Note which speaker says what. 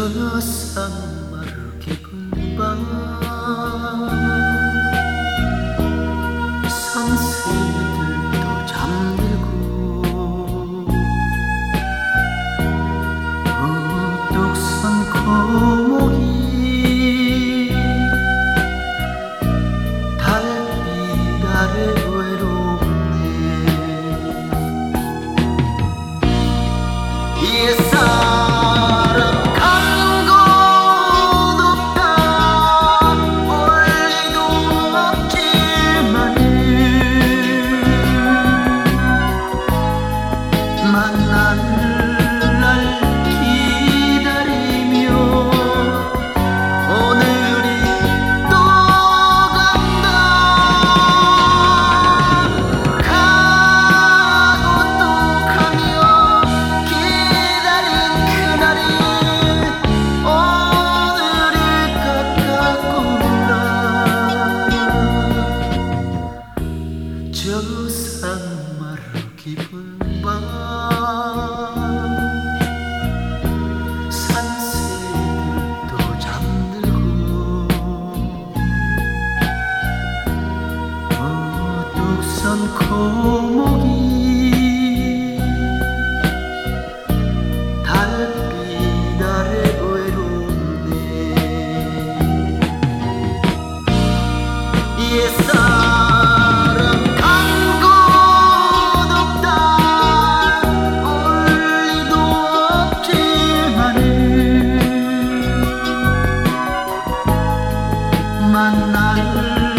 Speaker 1: 저 산마루 깊은 밤 산새들도 잠들고 우뚝 선 고목이 달빛 아래 외롭네. 만날 날 기다리며 오늘이 또 간다. 가고 또 가며 기다린 그날이 오늘일 것 같구나. 저 산마루 깊은 밤 산새들도 잠들고 우뚝 선 고목이 달빛 아래 외롭네. 옛사람 만날